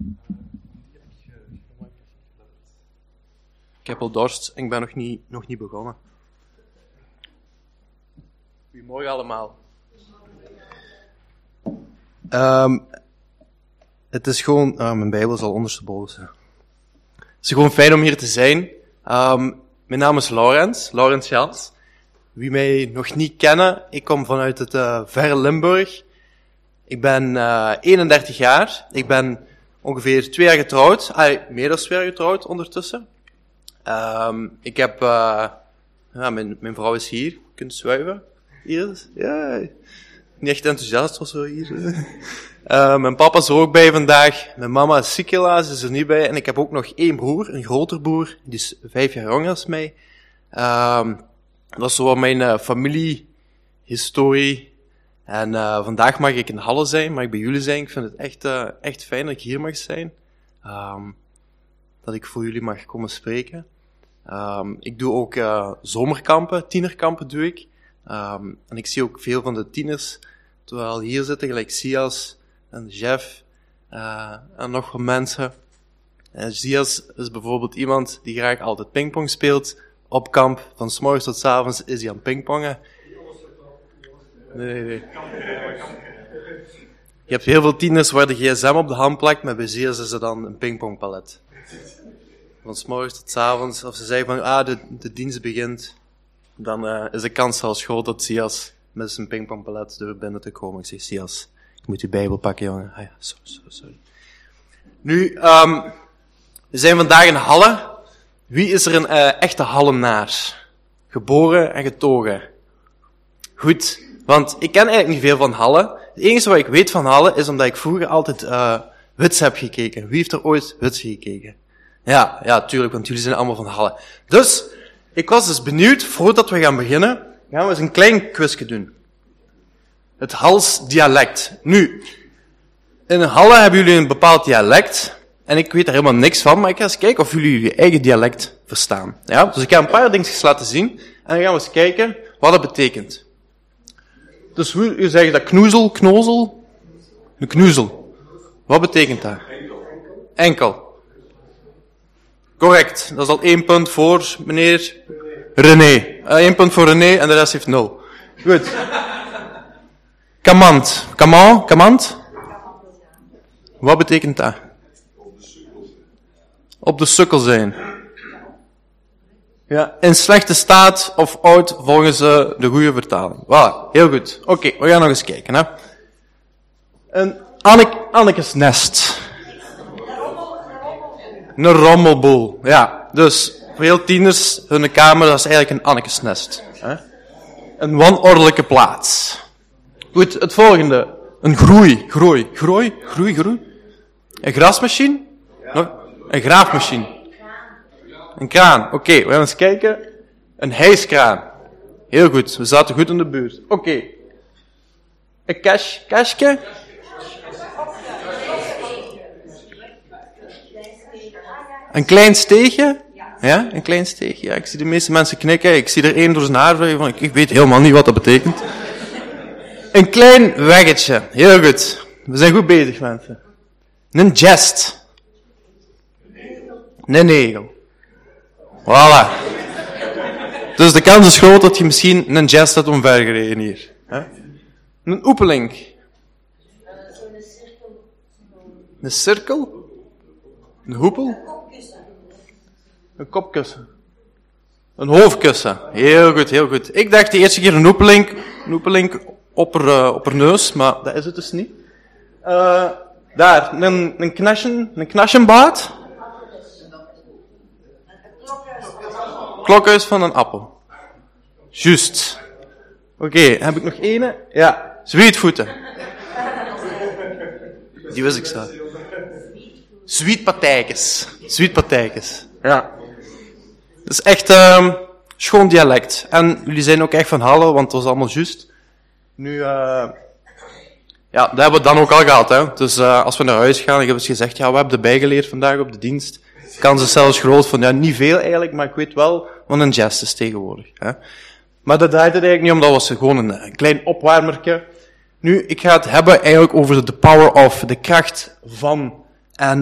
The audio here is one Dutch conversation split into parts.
Ik heb al dorst en ik ben nog niet begonnen. Goedemorgen allemaal. Het is gewoon... mijn Bijbel is al ondersteboven. Het is gewoon fijn om hier te zijn. Mijn naam is Laurens Jans. Wie mij nog niet kennen, ik kom vanuit het verre Limburg. Ik ben 31 jaar. Ik ben ongeveer 2 jaar getrouwd. Meer dan 2 jaar getrouwd ondertussen. Ik heb... mijn vrouw is hier. Je kunt zwijven. Hier is... Ja, niet echt enthousiast of zo hier. Mijn papa is er ook bij vandaag. Mijn mama is ziek helaas, is er niet bij. En ik heb ook nog 1 broer, een groter broer. Die is 5 jaar jonger dan mij. Dat is zo mijn familiehistorie. En vandaag mag ik in Halle zijn, mag ik bij jullie zijn. Ik vind het echt fijn dat ik hier mag zijn. Dat ik voor jullie mag komen spreken. Ik doe ook zomerkampen, tienerkampen doe ik. En ik zie ook veel van de tieners, terwijl hier zitten, gelijk Sias en Jeff en nog wat mensen. Sias is bijvoorbeeld iemand die graag altijd pingpong speelt. Op kamp, van 's morgens tot 's avonds is hij aan pingpongen. Nee. Je hebt heel veel tieners waar de gsm op de hand plakt, maar bij Sias is het dan een pingpongpalet. Van 's morgens tot 's avonds, of ze zeggen van, de dienst begint, dan is de kans zelfs groot dat Sias met zijn pingpongpalet door binnen te komen. Ik zeg, Sias, ik moet je Bijbel pakken, jongen. Ah ja, sorry. Nu, we zijn vandaag in Halle. Wie is er een echte Hallenaar? Geboren en getogen. Goed, want ik ken eigenlijk niet veel van Halle. Het enige wat ik weet van Halle is omdat ik vroeger altijd Wits heb gekeken. Wie heeft er ooit Wits gekeken? Ja, tuurlijk, want jullie zijn allemaal van Halle. Dus, ik was dus benieuwd, voordat we gaan beginnen, gaan we eens een klein quizje doen. Het Hals dialect. Nu, in Halle hebben jullie een bepaald dialect, en ik weet er helemaal niks van, maar ik ga eens kijken of jullie je eigen dialect verstaan. Ja? Dus ik ga een paar dingetjes laten zien, en dan gaan we eens kijken wat dat betekent. Dus u zegt dat knoezel? Een knoezel. Wat betekent dat? Enkel. Correct. Dat is al 1 punt voor meneer René. 1 punt voor René en de rest heeft 0. Goed. Kamant. Wat betekent dat? Op de sukkel zijn. Ja, in slechte staat of oud volgens de goede vertaling. Voilà, heel goed. Oké, we gaan nog eens kijken. Hè. Een Annekes nest. Een rommelboel. Ja, dus veel tieners, hun kamer, dat is eigenlijk een Annekes nest. Hè. Een wanordelijke plaats. Goed, het volgende. Een groei. Een grasmachine? Een graafmachine. Een kraan. Oké, we gaan eens kijken. Een hijskraan. Heel goed, we zaten goed in de buurt. Oké. Een cashje? Een klein steegje? Ja, een klein steegje. Ja, ik zie de meeste mensen knikken. Ik zie er 1 door zijn haar vliegen van, ik weet helemaal niet wat dat betekent. Een klein weggetje. Heel goed. We zijn goed bezig, mensen. Een jest. Een negel. Voilà. Dus de kans is groot dat je misschien een jest hebt omvergereden hier. Een oepeling. Een cirkel? Een hoepel? Een kopkussen. Een hoofdkussen. Heel goed. Ik dacht de eerste keer een oepeling op haar neus, maar dat is het dus niet. Daar, een knasjenbaard. Klokhuis van een appel. Juist. Oké, heb ik nog 1? Ja, zwietvoeten. Die wist ik zo. Zwietpatijkes. Ja. Dat is echt schoon dialect. En jullie zijn ook echt van Halle, want het was allemaal juist. Nu, ja, dat hebben we dan ook al gehad. Hè. Dus als we naar huis gaan, ik heb eens gezegd, ja, we hebben erbij geleerd vandaag op de dienst. Kans is zelfs groot van, ja, niet veel eigenlijk, maar ik weet wel wat een jest is tegenwoordig. Hè. Maar dat draait het eigenlijk niet om, dat was gewoon een klein opwarmertje. Nu, ik ga het hebben eigenlijk over de power of, de kracht van En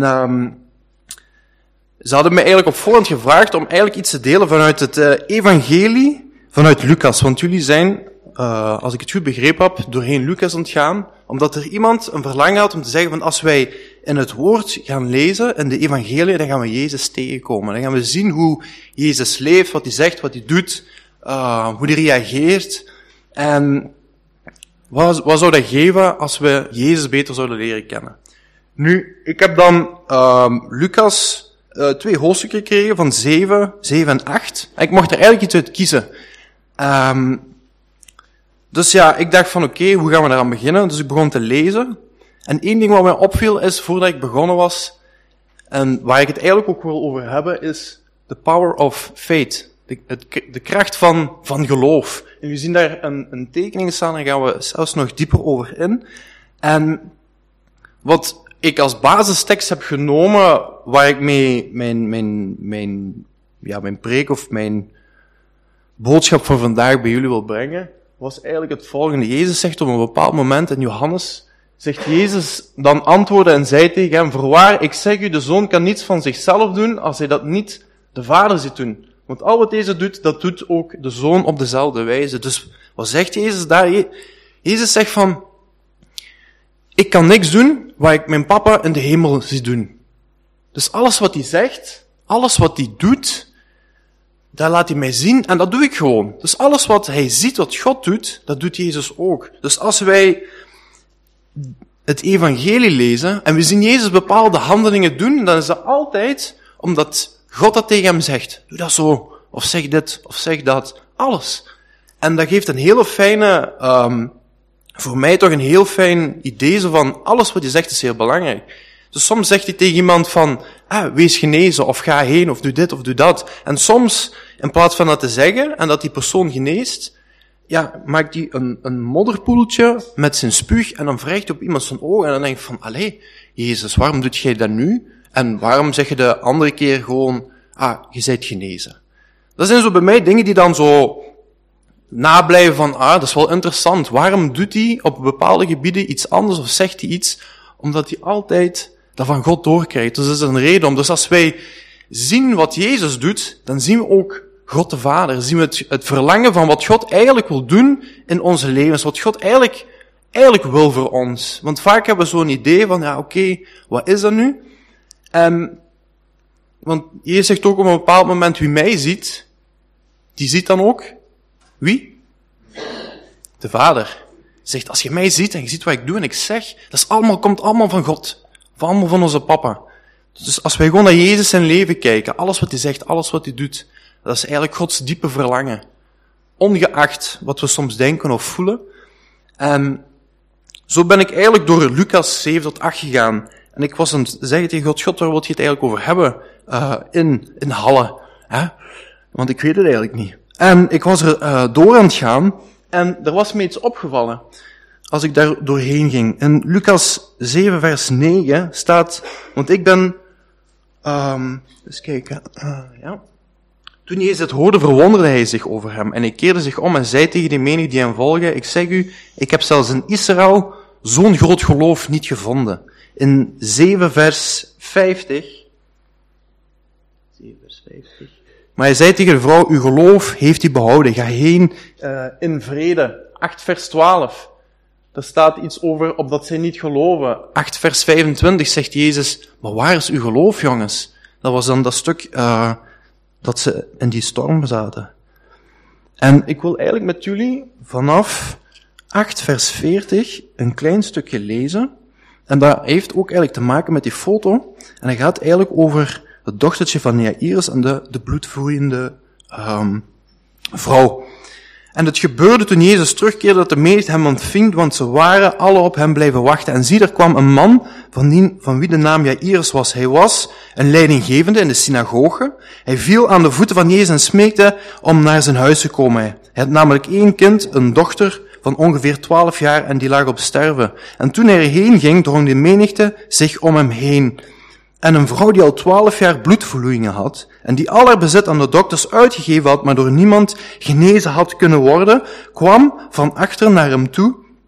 ze hadden mij eigenlijk op voorhand gevraagd om eigenlijk iets te delen vanuit het evangelie, vanuit Lucas. Want jullie zijn, als ik het goed begrepen heb, doorheen Lucas ontgaan, omdat er iemand een verlangen had om te zeggen van als wij in het woord gaan lezen, in de evangelie, dan gaan we Jezus tegenkomen. Dan gaan we zien hoe Jezus leeft, wat hij zegt, wat hij doet, hoe hij reageert. En wat zou dat geven als we Jezus beter zouden leren kennen? Nu, ik heb dan Lucas 2 hoofdstukken gekregen van 7 en 8. En ik mocht er eigenlijk iets uit kiezen. Dus ja, ik dacht van oké, hoe gaan we eraan beginnen? Dus ik begon te lezen. En één ding wat mij opviel is, voordat ik begonnen was, en waar ik het eigenlijk ook wil over hebben, is the power of faith. De kracht van geloof. En we zien daar een tekening staan, daar gaan we zelfs nog dieper over in. En wat ik als basistekst heb genomen, waar ik mee mijn preek of mijn boodschap voor vandaag bij jullie wil brengen, was eigenlijk het volgende. Jezus zegt op een bepaald moment in Johannes, zegt Jezus dan antwoordde en zei tegen hem, voorwaar, ik zeg u, de Zoon kan niets van zichzelf doen als hij dat niet de Vader ziet doen. Want al wat deze doet, dat doet ook de Zoon op dezelfde wijze. Dus wat zegt Jezus daar? Jezus zegt van, ik kan niks doen wat ik mijn papa in de hemel zie doen. Dus alles wat hij zegt, alles wat hij doet, dat laat hij mij zien en dat doe ik gewoon. Dus alles wat hij ziet, wat God doet, dat doet Jezus ook. Dus als wij het evangelie lezen en we zien Jezus bepaalde handelingen doen, dan is dat altijd omdat God dat tegen hem zegt. Doe dat zo, of zeg dit, of zeg dat. Alles. En dat geeft een hele fijne, voor mij toch een heel fijn idee, zo van alles wat hij zegt is heel belangrijk. Dus soms zegt hij tegen iemand van, wees genezen, of ga heen, of doe dit, of doe dat. En soms, in plaats van dat te zeggen, en dat die persoon geneest, ja, maakt hij een modderpoeltje met zijn spuug, en dan wrijft hij op iemand zijn ogen, en dan denk ik van, allee, Jezus, waarom doet jij dat nu? En waarom zeg je de andere keer gewoon, je bent genezen? Dat zijn zo bij mij dingen die dan zo nablijven van, dat is wel interessant. Waarom doet hij op bepaalde gebieden iets anders of zegt hij iets? Omdat hij altijd dat van God doorkrijgt. Dus dat is een reden om. Dus als wij zien wat Jezus doet, dan zien we ook God de Vader. Dan zien we het verlangen van wat God eigenlijk wil doen in onze levens. Wat God eigenlijk wil voor ons. Want vaak hebben we zo'n idee van, oké, wat is dat nu? Want Jezus zegt ook op een bepaald moment, wie mij ziet, die ziet dan ook wie? De Vader. Zegt, als je mij ziet en je ziet wat ik doe en ik zeg, komt allemaal van God. Allemaal van onze papa. Dus als wij gewoon naar Jezus zijn leven kijken, alles wat hij zegt, alles wat hij doet, dat is eigenlijk Gods diepe verlangen. Ongeacht wat we soms denken of voelen. En zo ben ik eigenlijk door Lucas 7 tot 8 gegaan. En ik was aan het zeggen tegen God, waar wil je het eigenlijk over hebben? In Halle. Hè? Want ik weet het eigenlijk niet. En ik was er door aan het gaan, en er was me iets opgevallen, als ik daar doorheen ging. In Lucas 7 vers 9 staat, want ik ben, eens kijken, ja. Toen Jezus het hoorde, verwonderde hij zich over hem, en hij keerde zich om en zei tegen de menigte die hem volgen, ik zeg u, ik heb zelfs in Israël zo'n groot geloof niet gevonden. In 7 vers 50, maar hij zei tegen de vrouw, uw geloof heeft u behouden, ga heen in vrede. 8 vers 12, daar staat iets over, opdat zij niet geloven. 8 vers 25 zegt Jezus, maar waar is uw geloof, jongens? Dat was dan dat stuk dat ze in die storm zaten. En ik wil eigenlijk met jullie vanaf 8 vers 40 een klein stukje lezen. En dat heeft ook eigenlijk te maken met die foto. En dat gaat eigenlijk over het dochtertje van Jairus en de bloedvloeiende vrouw. En het gebeurde toen Jezus terugkeerde dat de menigte hem ontving, want ze waren alle op hem blijven wachten. En zie, er kwam een man van wie de naam Jairus was. Hij was een leidinggevende in de synagoge. Hij viel aan de voeten van Jezus en smeekte om naar zijn huis te komen. Hij had namelijk 1 kind, een dochter van ongeveer 12 jaar, en die lag op sterven. En toen hij erheen ging, drong de menigte zich om hem heen. En een vrouw die al 12 jaar bloedverloeien had, en die al haar bezit aan de dokters uitgegeven had, maar door niemand genezen had kunnen worden, kwam van achteren naar hem toe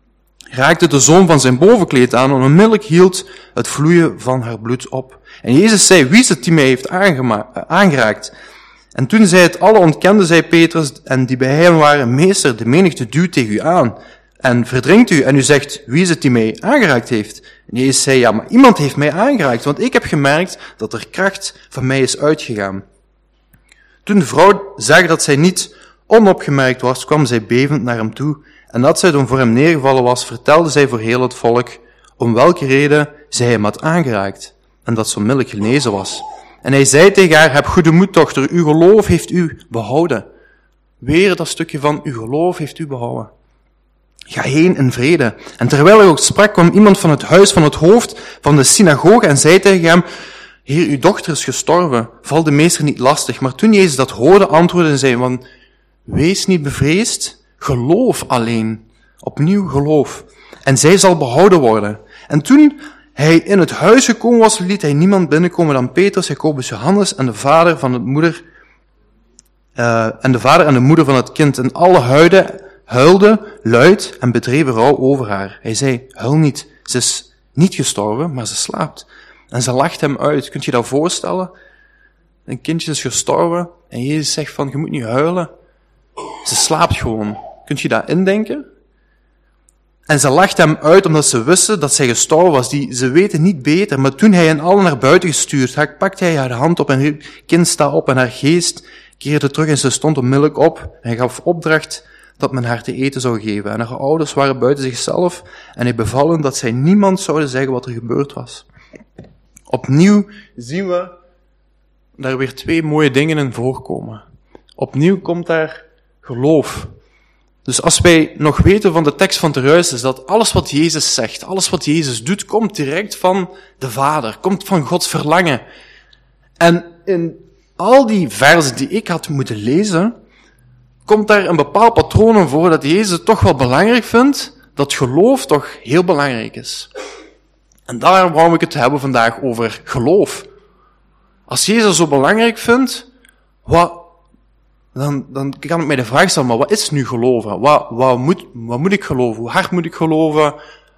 raakte de zoom van zijn bovenkleed aan en onmiddellijk hield het vloeien van haar bloed op. En Jezus zei, wie is het die mij heeft aangeraakt? En toen zij het alle ontkenden, zei Petrus, en die bij hem waren, meester, de menigte duwt tegen u aan en verdringt u, en u zegt, wie is het die mij aangeraakt heeft? En Jezus zei, ja, maar iemand heeft mij aangeraakt, want ik heb gemerkt dat er kracht van mij is uitgegaan. Toen de vrouw zag dat zij niet onopgemerkt was, kwam zij bevend naar hem toe, en dat zij toen voor hem neergevallen was, vertelde zij voor heel het volk om welke reden zij hem had aangeraakt, en dat ze onmiddellijk genezen was. En hij zei tegen haar, heb goede moed, dochter, uw geloof heeft u behouden. Weer dat stukje van, uw geloof heeft u behouden. Ga heen in vrede. En terwijl hij ook sprak, kwam iemand van het huis van het hoofd van de synagoge en zei tegen hem, Heer, uw dochter is gestorven, val de meester niet lastig. Maar toen Jezus dat hoorde, antwoordde en zei, want wees niet bevreesd, geloof alleen. Opnieuw geloof. En zij zal behouden worden. En toen hij in het huis gekomen was, liet hij niemand binnenkomen dan Petrus, Jacobus, Johannes en de vader en de moeder van het kind. En alle huilden luid en bedreven rouw over haar. Hij zei, huil niet, ze is niet gestorven, maar ze slaapt. En ze lacht hem uit. Kunt je dat voorstellen? Een kindje is gestorven en Jezus zegt van, je moet niet huilen. Ze slaapt gewoon. Kunt je dat indenken? En ze lacht hem uit omdat ze wisten dat zij gestorven was. Ze weten niet beter. Maar toen hij hen allen naar buiten gestuurd, pakte hij haar hand op en riep, kind, sta op. En haar geest keerde terug en ze stond onmiddellijk op. En hij gaf opdracht dat men haar te eten zou geven. En haar ouders waren buiten zichzelf en hij beval hen dat zij niemand zouden zeggen wat er gebeurd was. Opnieuw zien we daar weer twee mooie dingen in voorkomen. Opnieuw komt daar geloof. Dus als wij nog weten van de tekst van Teruis, is dat alles wat Jezus zegt, alles wat Jezus doet, komt direct van de Vader, komt van Gods verlangen. En in al die versen die ik had moeten lezen, komt daar een bepaald patroon in voor dat Jezus het toch wel belangrijk vindt, dat geloof toch heel belangrijk is. En daarom wou ik het hebben vandaag over geloof. Als Jezus het zo belangrijk vindt, dan kan ik mij de vraag stellen, maar wat is nu geloven? Wat moet ik geloven? Hoe hard moet ik geloven?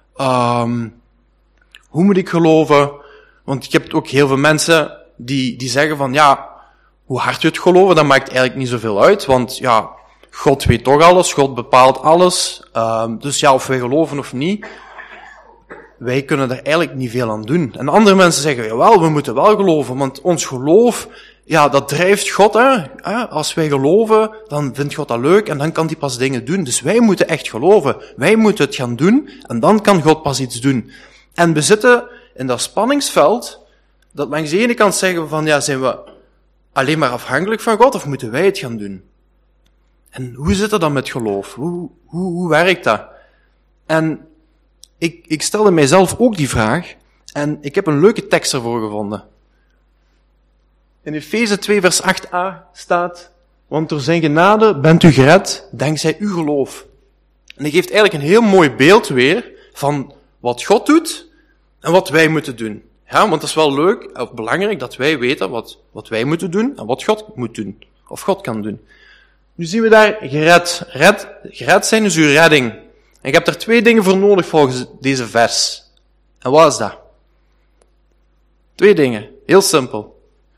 Hoe moet ik geloven? Want ik heb ook heel veel mensen die zeggen van, ja, hoe hard je het geloven, dat maakt eigenlijk niet zoveel uit, want ja, God weet toch alles, God bepaalt alles, dus ja, of wij geloven of niet, wij kunnen daar eigenlijk niet veel aan doen. En andere mensen zeggen, jawel, we moeten wel geloven, want ons geloof, ja, dat drijft God, hè. Als wij geloven, dan vindt God dat leuk en dan kan hij pas dingen doen. Dus wij moeten echt geloven. Wij moeten het gaan doen en dan kan God pas iets doen. En we zitten in dat spanningsveld, dat langs de ene kant zeggen we van, ja, zijn we alleen maar afhankelijk van God of moeten wij het gaan doen? En hoe zit het dan met geloof? Hoe werkt dat? En ik stelde mijzelf ook die vraag en ik heb een leuke tekst ervoor gevonden. In Efeze 2 vers 8a staat, want door zijn genade bent u gered, dankzij uw geloof. En hij geeft eigenlijk een heel mooi beeld weer van wat God doet en wat wij moeten doen. Ja, want het is wel leuk of belangrijk dat wij weten wat wij moeten doen en wat God moet doen. Of God kan doen. Nu zien we daar gered. Gered zijn is uw redding. En ik heb daar twee dingen voor nodig volgens deze vers. En wat is dat? Twee dingen. Heel simpel.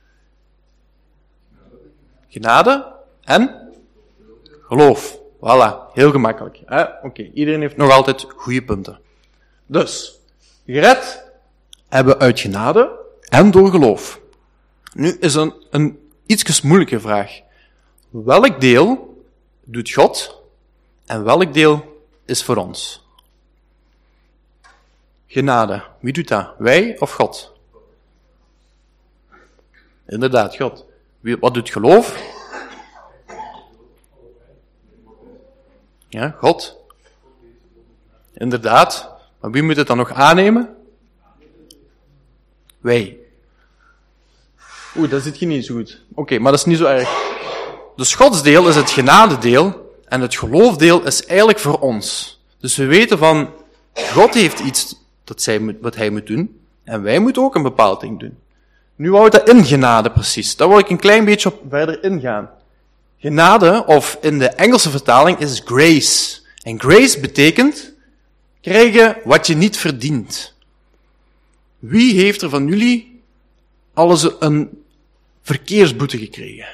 Genade en geloof. Voilà, heel gemakkelijk. Oké, iedereen heeft nog altijd goede punten. Dus, gered hebben we uit genade en door geloof. Nu is een iets moeilijke vraag. Welk deel doet God en welk deel is voor ons? Genade, wie doet dat? Wij of God? Inderdaad, God. Wat doet geloof? Ja, God. Inderdaad. Maar wie moet het dan nog aannemen? Wij. Dat zit hier niet zo goed. Oké, maar dat is niet zo erg. Dus Gods deel is het genadedeel en het geloofdeel is eigenlijk voor ons. Dus we weten van, God heeft iets wat hij moet doen en wij moeten ook een bepaald ding doen. Nu wou ik dat in genade precies. Daar wil ik een klein beetje op verder ingaan. Genade, of in de Engelse vertaling, is grace. En grace betekent, krijgen wat je niet verdient. Wie heeft er van jullie al eens een verkeersboete gekregen?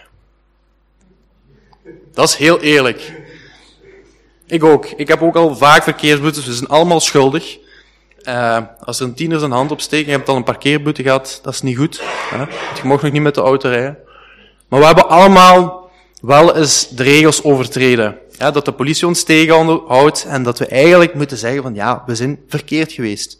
Dat is heel eerlijk. Ik ook. Ik heb ook al vaak verkeersboetes. We zijn allemaal schuldig. Als er een tiener zijn hand opsteekt en je hebt al een parkeerboete gehad, dat is niet goed. Want je mag nog niet met de auto rijden. Maar we hebben allemaal wel eens de regels overtreden. Ja, dat de politie ons tegenhoudt en dat we eigenlijk moeten zeggen van ja, we zijn verkeerd geweest.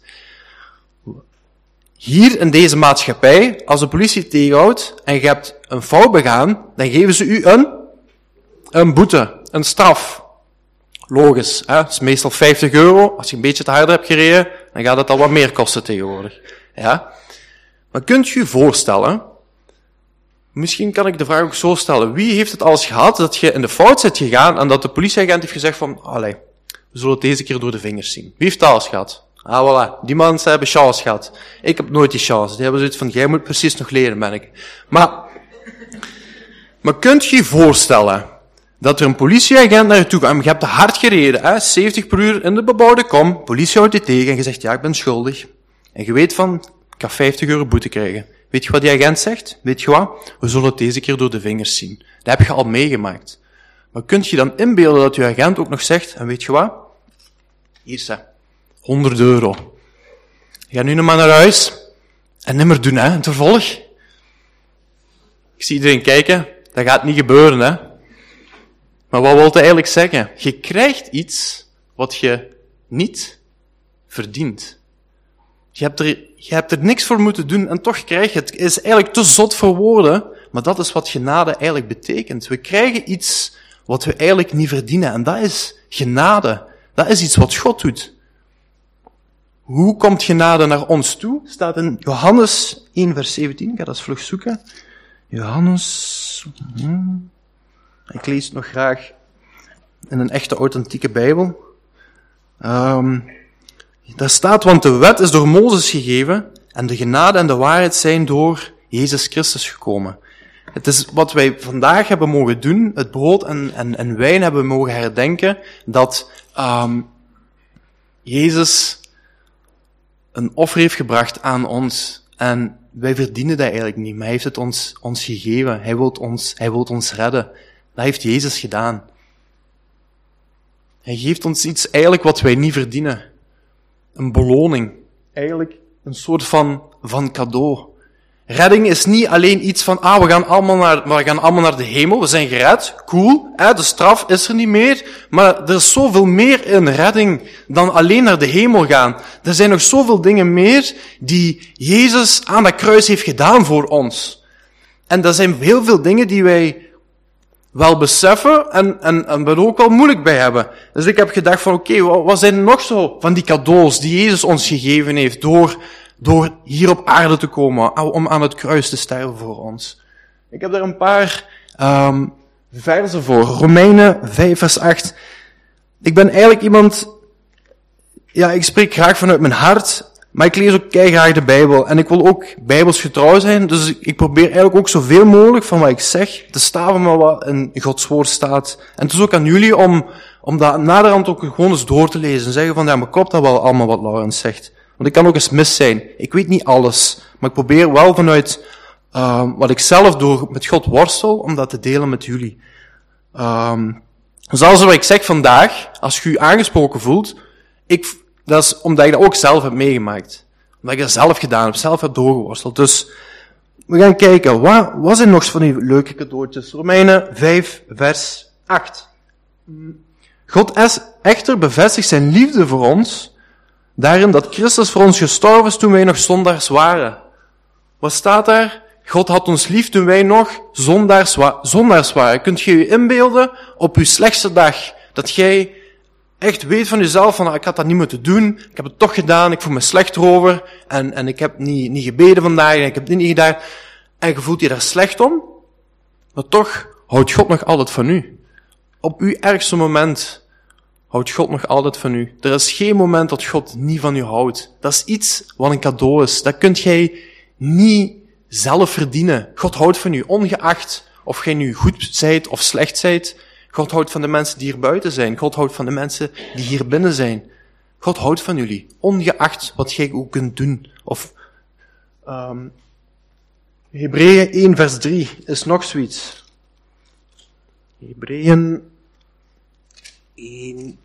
Hier in deze maatschappij, als de politie tegenhoudt en je hebt een fout begaan, dan geven ze u een boete, een straf. Logisch, hè? Het is meestal €50. Als je een beetje te hard hebt gereden, dan gaat het al wat meer kosten tegenwoordig. Ja? Maar kunt je je voorstellen, misschien kan ik de vraag ook zo stellen, wie heeft het al eens gehad dat je in de fout bent gegaan en dat de politieagent heeft gezegd van, allee, we zullen het deze keer door de vingers zien. Wie heeft dat al eens gehad? Ah, voilà. Die mensen hebben chance gehad. Ik heb nooit die chance. Die hebben zoiets van, jij moet precies nog leren, ben ik. Maar kunt je je voorstellen dat er een politieagent naar je toe komt, je hebt te hard gereden, hè, 70 per uur in de bebouwde kom, politie houdt je tegen en je zegt, ja, ik ben schuldig. En je weet van, ik ga €50 boete krijgen. Weet je wat die agent zegt? Weet je wat? We zullen het deze keer door de vingers zien. Dat heb je al meegemaakt. Maar kunt je dan inbeelden dat je agent ook nog zegt, en weet je wat? Hier ze, €100. Ga nu nog maar naar huis en niet meer doen, hè, in het vervolg. Ik zie iedereen kijken, dat gaat niet gebeuren, hè. Maar wat wil het eigenlijk zeggen? Je krijgt iets wat je niet verdient. Je hebt er niks voor moeten doen en toch krijg je het. Het is eigenlijk te zot voor woorden, maar dat is wat genade eigenlijk betekent. We krijgen iets wat we eigenlijk niet verdienen en dat is genade. Dat is iets wat God doet. Hoe komt genade naar ons toe? Staat in Johannes 1 vers 17. Ik ga dat eens vlug zoeken. Johannes... Ik lees het nog graag in een echte authentieke Bijbel. Daar staat, want de wet is door Mozes gegeven en de genade en de waarheid zijn door Jezus Christus gekomen. Het is wat wij vandaag hebben mogen doen, het brood en wijn hebben mogen herdenken, dat Jezus een offer heeft gebracht aan ons. En wij verdienen dat eigenlijk niet, maar hij heeft het ons gegeven. Hij wil ons redden. Dat heeft Jezus gedaan. Hij geeft ons iets eigenlijk wat wij niet verdienen. Een beloning. Eigenlijk een soort van cadeau. Redding is niet alleen iets van, we gaan allemaal naar de hemel, we zijn gered, cool, de straf is er niet meer, maar er is zoveel meer in redding dan alleen naar de hemel gaan. Er zijn nog zoveel dingen meer die Jezus aan dat kruis heeft gedaan voor ons. En dat zijn heel veel dingen die wij wel beseffen en we er ook wel moeilijk bij hebben. Dus ik heb gedacht van, oké, wat zijn er nog zo van die cadeaus die Jezus ons gegeven heeft door hier op aarde te komen, om aan het kruis te sterven voor ons. Ik heb daar een paar versen voor. Romeinen 5 vers 8. Ik ben eigenlijk iemand, ik spreek graag vanuit mijn hart, maar ik lees ook keigraag de Bijbel. En ik wil ook bijbelsgetrouw zijn, dus ik probeer eigenlijk ook zoveel mogelijk van wat ik zeg te staven met wat in Gods woord staat. En het is ook aan jullie om dat naderhand ook gewoon eens door te lezen en zeggen van, maar klopt dat wel allemaal wat Laurens zegt? Want ik kan ook eens mis zijn. Ik weet niet alles, maar ik probeer wel vanuit wat ik zelf door met God worstel, om dat te delen met jullie. Zoals wat ik zeg vandaag, als je je aangesproken voelt, dat is omdat ik dat ook zelf heb meegemaakt. Omdat ik dat zelf gedaan heb, zelf heb doorgeworsteld. Dus we gaan kijken, wat zijn nog van die leuke cadeautjes? Romeinen 5 vers 8. God echter bevestigt zijn liefde voor ons, daarin dat Christus voor ons gestorven is toen wij nog zondaars waren. Wat staat daar? God had ons lief toen wij nog zondaars waren. Kunt je je inbeelden op je slechtste dag, dat jij echt weet van jezelf van, ik had dat niet moeten doen, ik heb het toch gedaan, ik voel me slecht erover, en ik heb niet gebeden vandaag, en ik heb dit niet gedaan, en je voelt je daar slecht om, maar toch houdt God nog altijd van u. Op uw ergste moment houdt God nog altijd van u. Er is geen moment dat God niet van u houdt. Dat is iets wat een cadeau is. Dat kunt jij niet zelf verdienen. God houdt van u, ongeacht of jij nu goed zijt of slecht zijt. God houdt van de mensen die hier buiten zijn. God houdt van de mensen die hier binnen zijn. God houdt van jullie, ongeacht wat jij ook kunt doen. Of Hebreeën 1 vers 3 is nog zoiets. Hebreeën 1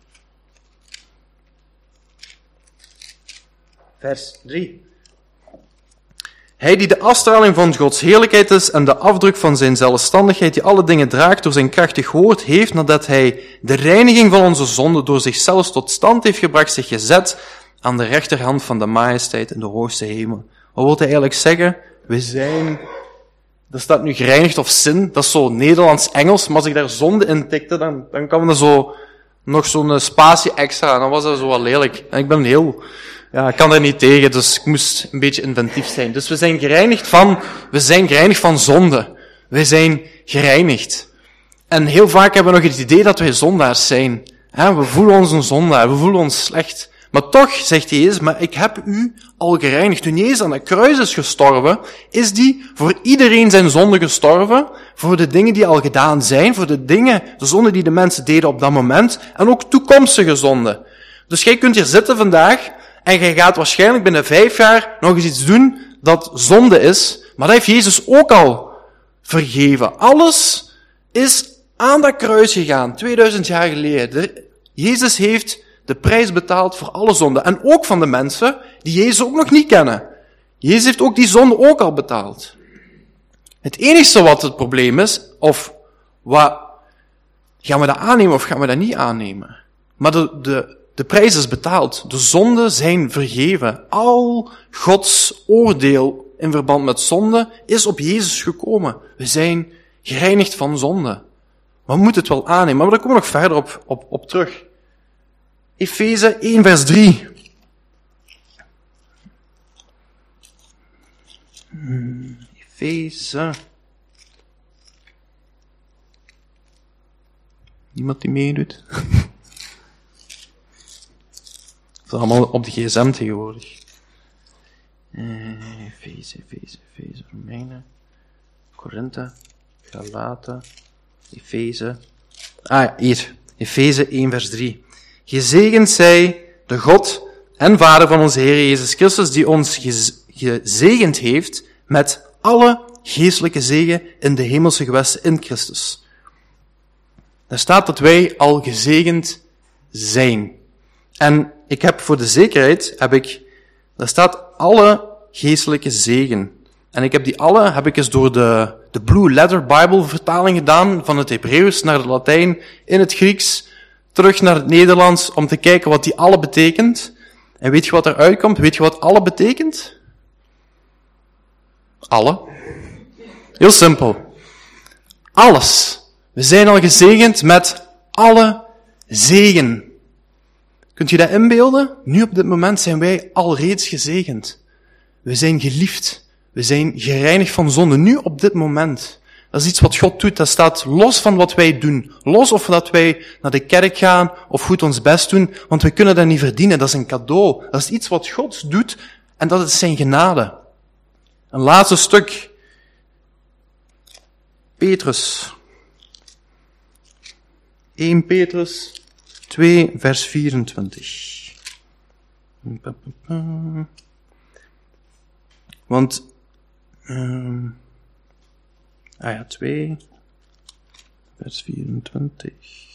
vers 3. Hij die de afstraling van Gods heerlijkheid is en de afdruk van zijn zelfstandigheid, die alle dingen draagt door zijn krachtig woord, heeft, nadat hij de reiniging van onze zonde door zichzelf tot stand heeft gebracht, zich gezet aan de rechterhand van de majesteit in de hoogste hemel. Wat wil hij eigenlijk zeggen? We zijn, dat staat nu gereinigd of zin, dat is zo Nederlands-Engels, maar als ik daar zonde in tikte, dan kwam er zo, nog zo'n spatie extra, en dan was dat zo wel lelijk. En ik ben ik kan er niet tegen, dus ik moest een beetje inventief zijn. Dus we zijn gereinigd van zonde. We zijn gereinigd. En heel vaak hebben we nog het idee dat wij zondaars zijn. We voelen ons een zondaar, we voelen ons slecht. Maar toch, zegt Jezus, maar ik heb u al gereinigd. Toen Jezus aan het kruis is gestorven, is die voor iedereen zijn zonde gestorven, voor de dingen die al gedaan zijn, voor de zonden die de mensen deden op dat moment, en ook toekomstige zonden. Dus jij kunt hier zitten vandaag, en jij gaat waarschijnlijk binnen 5 jaar nog eens iets doen dat zonde is, maar dat heeft Jezus ook al vergeven. Alles is aan dat kruis gegaan, 2000 jaar geleden. Jezus heeft de prijs betaald voor alle zonden. En ook van de mensen die Jezus ook nog niet kennen. Jezus heeft ook die zonde ook al betaald. Het enige wat het probleem is, gaan we dat aannemen of gaan we dat niet aannemen? Maar de prijs is betaald. De zonden zijn vergeven. Al Gods oordeel in verband met zonde is op Jezus gekomen. We zijn gereinigd van zonde. Maar we moeten het wel aannemen. Maar daar komen we nog verder op terug. Efeze 1 vers 3. Efeze. Niemand die meedoet? Het is allemaal op de gsm tegenwoordig. Efeze, Romeinen, Korinthe, Galaten, Efeze. Hier. Efeze 1 vers 3. Gezegend zij de God en Vader van onze Heer Jezus Christus, die ons gezegend heeft met alle geestelijke zegen in de hemelse gewesten in Christus. Daar staat dat wij al gezegend zijn. En ik heb voor de zekerheid, daar staat alle geestelijke zegen. En ik heb die alle, eens door de Blue Letter Bible vertaling gedaan, van het Hebreeuws naar het Latijn, in het Grieks, terug naar het Nederlands, om te kijken wat die alle betekent. En weet je wat eruit komt? Weet je wat alle betekent? Alle. Heel simpel. Alles. We zijn al gezegend met alle zegen. Kunt je dat inbeelden? Nu op dit moment zijn wij al reeds gezegend. We zijn geliefd. We zijn gereinigd van zonde. Nu op dit moment. Dat is iets wat God doet. Dat staat los van wat wij doen. Los of dat wij naar de kerk gaan of goed ons best doen. Want we kunnen dat niet verdienen. Dat is een cadeau. Dat is iets wat God doet. En dat is zijn genade. Een laatste stuk. Petrus. 1 Petrus 2 vers 24. Want 2 vers 24.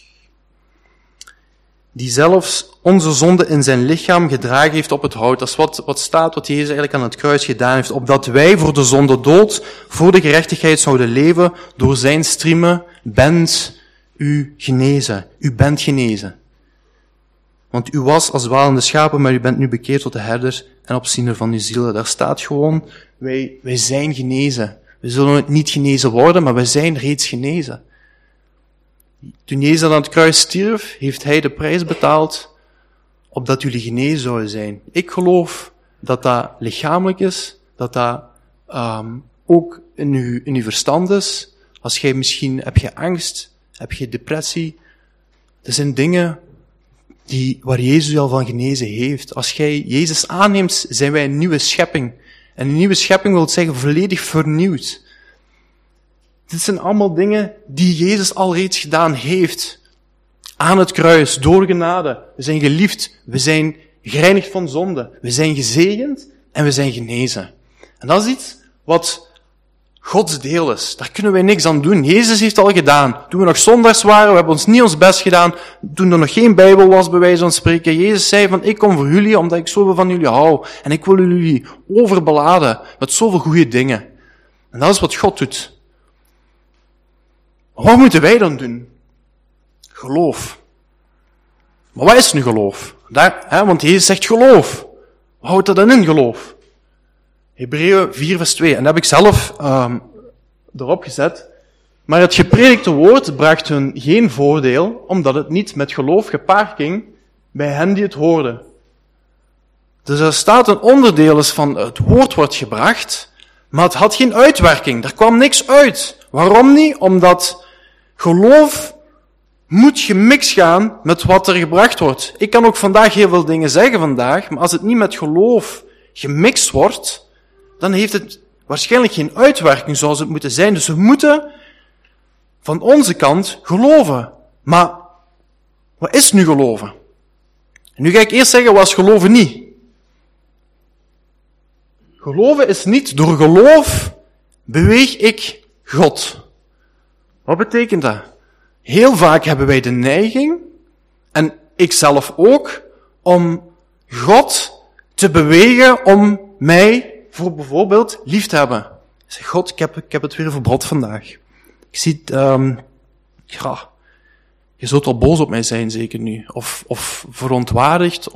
Die zelfs onze zonde in zijn lichaam gedragen heeft op het hout. Dat is wat staat, wat Jezus eigenlijk aan het kruis gedaan heeft. Opdat wij voor de zonde dood, voor de gerechtigheid zouden leven. Door zijn striemen bent u genezen. U bent genezen. Want u was als dwalende schapen, maar u bent nu bekeerd tot de herder en opziener van uw zielen. Daar staat gewoon, wij zijn genezen. We zullen niet genezen worden, maar wij zijn reeds genezen. Toen Jezus aan het kruis stierf, heeft hij de prijs betaald, opdat jullie genezen zouden zijn. Ik geloof dat dat lichamelijk is, dat dat ook in uw verstand is. Als jij misschien, heb je angst, heb je depressie. Dat zijn dingen waar Jezus u al van genezen heeft. Als jij Jezus aanneemt, zijn wij een nieuwe schepping. En een nieuwe schepping wil zeggen volledig vernieuwd. Dit zijn allemaal dingen die Jezus al reeds gedaan heeft. Aan het kruis, door genade. We zijn geliefd, we zijn gereinigd van zonde. We zijn gezegend en we zijn genezen. En dat is iets wat Gods deel is. Daar kunnen wij niks aan doen. Jezus heeft het al gedaan. Toen we nog zondaars waren, we hebben ons niet ons best gedaan. Toen er nog geen Bijbel was, bij wijze van spreken. Jezus zei van, ik kom voor jullie, omdat ik zoveel van jullie hou. En ik wil jullie overbeladen met zoveel goede dingen. En dat is wat God doet. Maar wat moeten wij dan doen? Geloof. Maar wat is nu geloof? Want Jezus zegt geloof. Wat houdt dat dan in, geloof? Hebreeën 4 vers 2. En dat heb ik zelf erop gezet. Maar het gepredikte woord bracht hun geen voordeel, omdat het niet met geloof gepaard ging bij hen die het hoorden. Dus er staat een onderdeel is van het woord wordt gebracht, maar het had geen uitwerking. Er kwam niks uit. Waarom niet? Omdat geloof moet gemixt gaan met wat er gebracht wordt. Ik kan ook vandaag heel veel dingen zeggen vandaag, maar als het niet met geloof gemixt wordt, dan heeft het waarschijnlijk geen uitwerking zoals het moet zijn. Dus we moeten van onze kant geloven. Maar wat is nu geloven? En nu ga ik eerst zeggen, wat is geloven niet? Geloven is niet, door geloof beweeg ik God. Wat betekent dat? Heel vaak hebben wij de neiging, en ik zelf ook, om God te bewegen om mij voor bijvoorbeeld lief te hebben. Ik zeg, God, ik heb het weer verbrod vandaag. Ik zie het, je zult wel boos op mij zijn, zeker nu. Of verontwaardigd,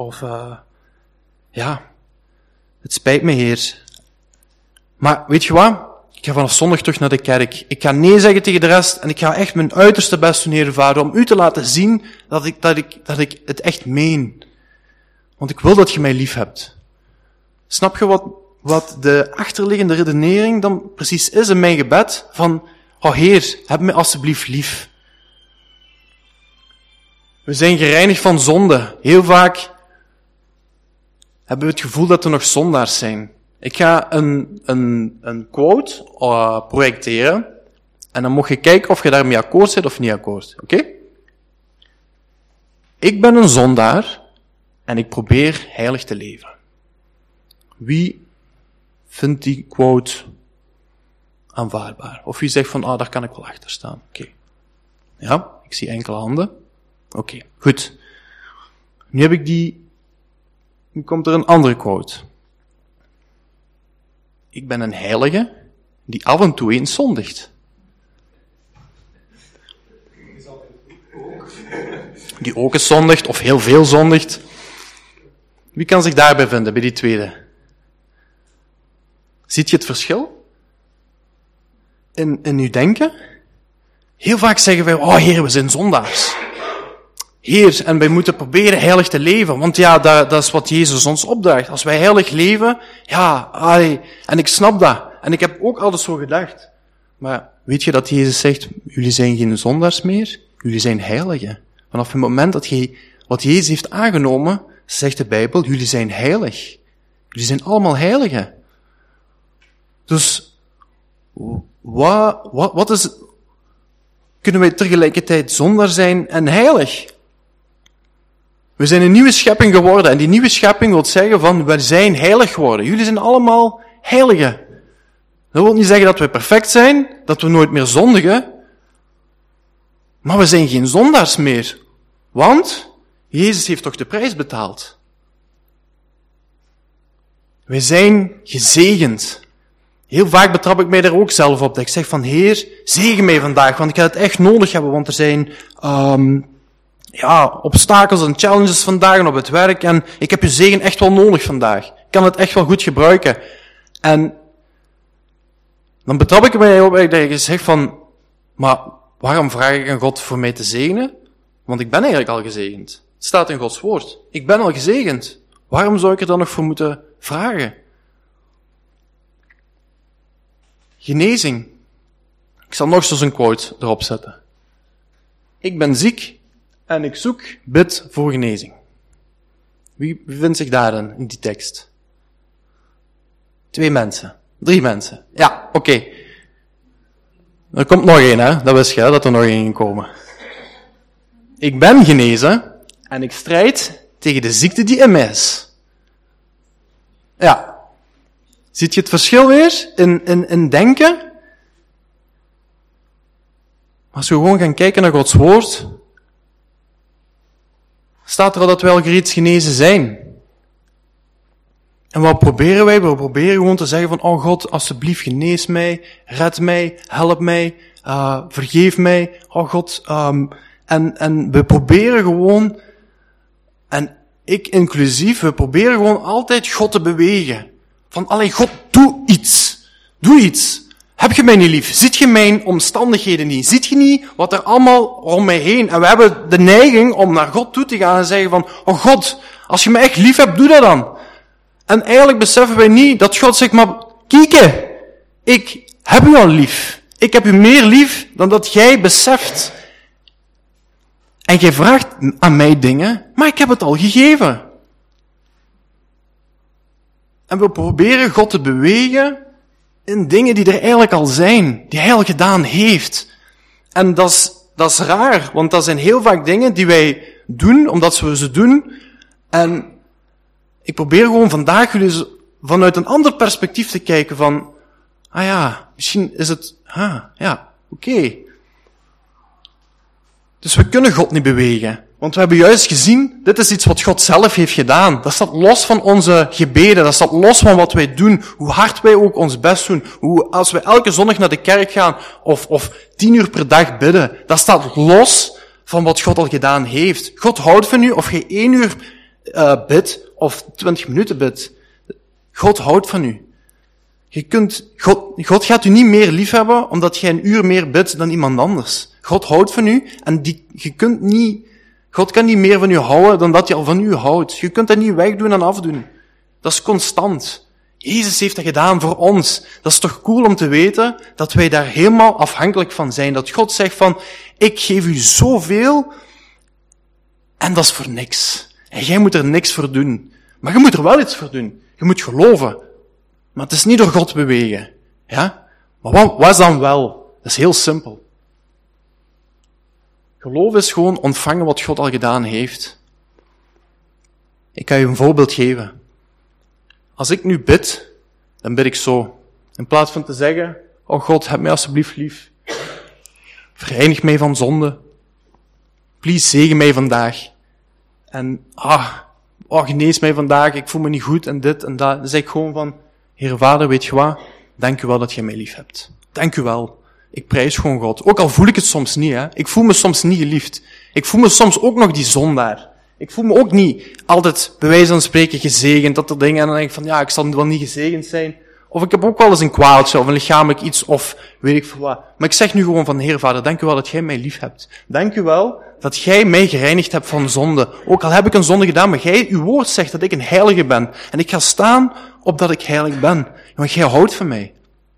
het spijt me, Heer. Maar weet je wat? Ik ga vanaf zondag terug naar de kerk. Ik ga nee zeggen tegen de rest en ik ga echt mijn uiterste best doen, Heer Vader, om u te laten zien dat ik het echt meen. Want ik wil dat je mij lief hebt. Snap je wat de achterliggende redenering dan precies is in mijn gebed? Van, oh Heer, heb me alsjeblieft lief. We zijn gereinigd van zonde. Heel vaak hebben we het gevoel dat we nog zondaars zijn. Ik ga een quote projecteren en dan mag je kijken of je daarmee akkoord zit of niet akkoord. Oké? Ik ben een zondaar en ik probeer heilig te leven. Wie vindt die quote aanvaardbaar? Of wie zegt van, daar kan ik wel achter staan. Oké. Ja, ik zie enkele handen. Oké, goed. Nu komt er een andere quote. Ik ben een heilige die af en toe eens zondigt. Die ook eens zondigt, of heel veel zondigt. Wie kan zich daarbij vinden, bij die tweede? Ziet je het verschil? In uw denken? Heel vaak zeggen wij, oh Heer, we zijn zondaars. Heer, en wij moeten proberen heilig te leven, want ja, dat is wat Jezus ons opdraagt. Als wij heilig leven, en ik snap dat. En ik heb ook altijd zo gedacht. Maar weet je dat Jezus zegt, jullie zijn geen zondaars meer, jullie zijn heiligen. Vanaf het moment dat je wat Jezus heeft aangenomen, zegt de Bijbel, jullie zijn heilig. Jullie zijn allemaal heiligen. Dus, wat is, kunnen wij tegelijkertijd zondaar zijn en heilig? We zijn een nieuwe schepping geworden en die nieuwe schepping wil zeggen van, we zijn heilig geworden. Jullie zijn allemaal heiligen. Dat wil niet zeggen dat we perfect zijn, dat we nooit meer zondigen, maar we zijn geen zondaars meer. Want Jezus heeft toch de prijs betaald. Wij zijn gezegend. Heel vaak betrap ik mij daar ook zelf op. Dat ik zeg van, Heer, zegen mij vandaag, want ik ga het echt nodig hebben, want er zijn obstakels en challenges vandaag en op het werk, en ik heb je zegen echt wel nodig vandaag. Ik kan het echt wel goed gebruiken. En dan betrap ik mij op dat ik zeg van, maar waarom vraag ik aan God voor mij te zegenen? Want ik ben eigenlijk al gezegend. Het staat in Gods woord. Ik ben al gezegend. Waarom zou ik er dan nog voor moeten vragen? Genezing. Ik zal nog eens een quote erop zetten. Ik ben ziek en ik bid voor genezing. Wie bevindt zich daarin, in die tekst? 2 mensen. 3 mensen. Ja, oké. Er komt nog één, hè? Dat wist je, dat er nog één ging komen. Ik ben genezen en ik strijd tegen de ziekte die in mij is. Ja. Ziet je het verschil weer in denken? Als we gewoon gaan kijken naar Gods woord, staat er al dat wij al reeds genezen zijn. En wat proberen wij? We proberen gewoon te zeggen van, oh God, alsjeblieft, genees mij, red mij, help mij, vergeef mij, oh God. En we proberen gewoon, en ik inclusief, we proberen gewoon altijd God te bewegen. Van, allee, God, doe iets. Doe iets. Heb je mij niet lief? Ziet je mijn omstandigheden niet? Ziet je niet wat er allemaal om mij heen? En we hebben de neiging om naar God toe te gaan en zeggen van, oh God, als je mij echt lief hebt, doe dat dan. En eigenlijk beseffen wij niet dat God zegt, maar kijk, ik heb u al lief. Ik heb u meer lief dan dat jij beseft. En jij vraagt aan mij dingen, maar ik heb het al gegeven. En we proberen God te bewegen in dingen die er eigenlijk al zijn, die hij al gedaan heeft. En dat is raar, want dat zijn heel vaak dingen die wij doen, omdat we ze doen. En ik probeer gewoon vandaag jullie vanuit een ander perspectief te kijken van, ah ja, misschien is het, oké. Dus we kunnen God niet bewegen. Want we hebben juist gezien, dit is iets wat God zelf heeft gedaan. Dat staat los van onze gebeden, dat staat los van wat wij doen, hoe hard wij ook ons best doen, als wij elke zondag naar de kerk gaan, of 10 uur per dag bidden, dat staat los van wat God al gedaan heeft. God houdt van u, of je 1 uur bidt, of 20 minuten bidt. God houdt van u. God gaat u niet meer lief hebben, omdat jij 1 uur meer bidt dan iemand anders. God houdt van u, en God kan niet meer van u houden dan dat hij al van u houdt. Je kunt dat niet wegdoen en afdoen. Dat is constant. Jezus heeft dat gedaan voor ons. Dat is toch cool om te weten dat wij daar helemaal afhankelijk van zijn. Dat God zegt van, ik geef u zoveel, en dat is voor niks. En jij moet er niks voor doen. Maar je moet er wel iets voor doen. Je moet geloven. Maar het is niet door God bewegen. Ja? Maar wat is dan wel? Dat is heel simpel. Geloof is gewoon ontvangen wat God al gedaan heeft. Ik kan je een voorbeeld geven. Als ik nu bid, dan bid ik zo. In plaats van te zeggen, oh God, heb mij alsjeblieft lief. Vereinig mij van zonde. Please, zegen mij vandaag. En, genees mij vandaag, ik voel me niet goed en dit en dat. Dan zeg ik gewoon van, Heere Vader, weet je wat? Dank u wel dat je mij lief hebt. Dank u wel. Ik prijs gewoon God. Ook al voel ik het soms niet, hè. Ik voel me soms niet geliefd. Ik voel me soms ook nog die zondaar. Ik voel me ook niet altijd, bij wijze van spreken, gezegend, dat er dingen, en dan denk ik van, ja, ik zal wel niet gezegend zijn. Of ik heb ook wel eens een kwaaltje, of een lichamelijk iets, of weet ik veel wat. Maar ik zeg nu gewoon van, Heer Vader, dank u wel dat jij mij lief hebt. Dank u wel dat jij mij gereinigd hebt van zonde. Ook al heb ik een zonde gedaan, maar uw woord zegt dat ik een heilige ben. En ik ga staan opdat ik heilig ben. Want jij houdt van mij.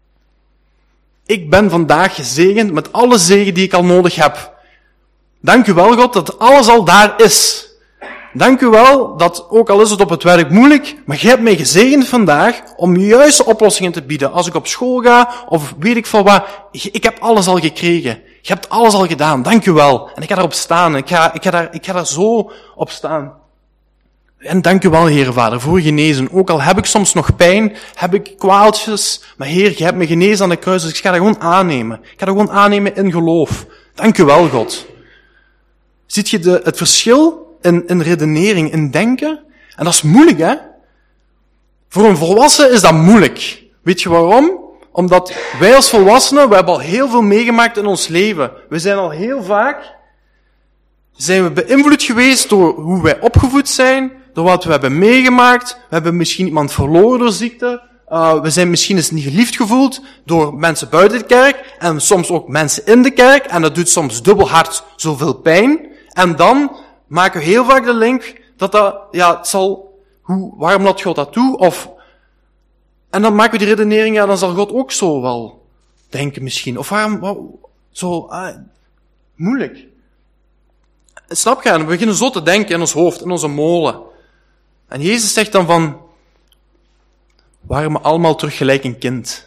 Ik ben vandaag gezegend met alle zegen die ik al nodig heb. Dank u wel, God, dat alles al daar is. Dank u wel dat, ook al is het op het werk moeilijk, maar jij hebt mij gezegend vandaag om juiste oplossingen te bieden. Als ik op school ga, of weet ik veel wat, ik heb alles al gekregen. Je hebt alles al gedaan. Dank u wel. En ik ga daarop staan. Ik ga daar zo op staan. En dank u wel, Heer Vader, voor genezen. Ook al heb ik soms nog pijn, heb ik kwaaltjes, maar Heer, je hebt me genezen aan de kruis, dus ik ga dat gewoon aannemen. Ik ga dat gewoon aannemen in geloof. Dank u wel, God. Ziet je het verschil in redenering, in denken? En dat is moeilijk, hè? Voor een volwassene is dat moeilijk. Weet je waarom? Omdat wij als volwassenen, we hebben al heel veel meegemaakt in ons leven. We zijn al heel vaak, zijn we beïnvloed geweest door hoe wij opgevoed zijn, door wat we hebben meegemaakt. We hebben misschien iemand verloren door ziekte. We zijn misschien eens niet geliefd gevoeld door mensen buiten de kerk en soms ook mensen in de kerk. En dat doet soms dubbel hard zoveel pijn. En dan maken we heel vaak de link waarom laat God dat toe? En dan maken we die redenering, dan zal God ook zo wel denken misschien. Of moeilijk. Snap je? We beginnen zo te denken in ons hoofd, in onze molen. En Jezus zegt dan van, waren we allemaal terug gelijk een kind.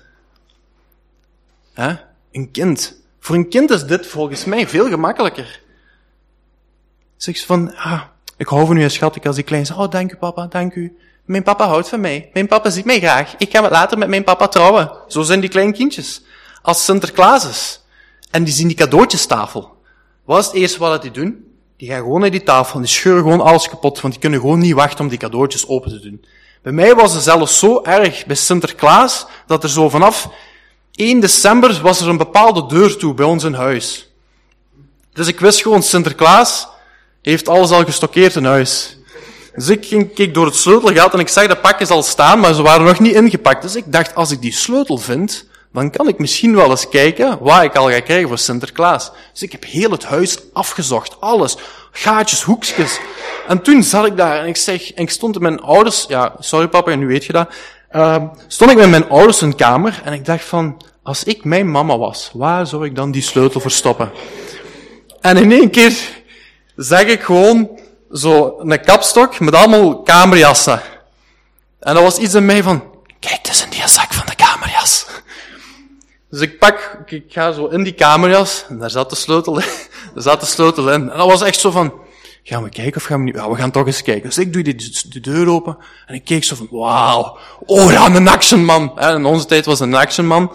Een kind. Voor een kind is dit volgens mij veel gemakkelijker. Zegt ze van, Ik hou van u, schat. Als die klein zei, dank u papa, dank u. Mijn papa houdt van mij. Mijn papa ziet mij graag. Ik ga later met mijn papa trouwen. Zo zijn die kleine kindjes. Als Sinterklaas is. En die zien die cadeautjestafel. Wat is het eerste wat die doen? Die gaan gewoon naar die tafel en die scheuren gewoon alles kapot, want die kunnen gewoon niet wachten om die cadeautjes open te doen. Bij mij was het zelfs zo erg bij Sinterklaas, dat er zo vanaf 1 december was er een bepaalde deur toe bij ons in huis. Dus ik wist gewoon, Sinterklaas heeft alles al gestockeerd in huis. Dus ik keek door het sleutelgat en ik zag de pakjes al staan, maar ze waren nog niet ingepakt. Dus ik dacht, als ik die sleutel vind, dan kan ik misschien wel eens kijken wat ik al ga krijgen voor Sinterklaas. Dus ik heb heel het huis afgezocht. Alles. Gaatjes, hoekjes. En toen zat ik daar en ik stond met mijn ouders, ja, sorry papa, nu weet je dat. Stond ik met mijn ouders in de kamer en ik dacht van, als ik mijn mama was, waar zou ik dan die sleutel verstoppen? En in één keer zag ik gewoon zo een kapstok met allemaal kamerjassen. En dat was iets in mij van, kijk, het is in die zak van de kamerjas. Dus ik ga zo in die kamerjas, en daar zat de sleutel in. En dat was echt zo van, gaan we kijken of gaan we niet? Ja, we gaan toch eens kijken. Dus ik doe die deur open, en ik keek zo van, wauw, oh ja, een actionman. In onze tijd was het een actionman.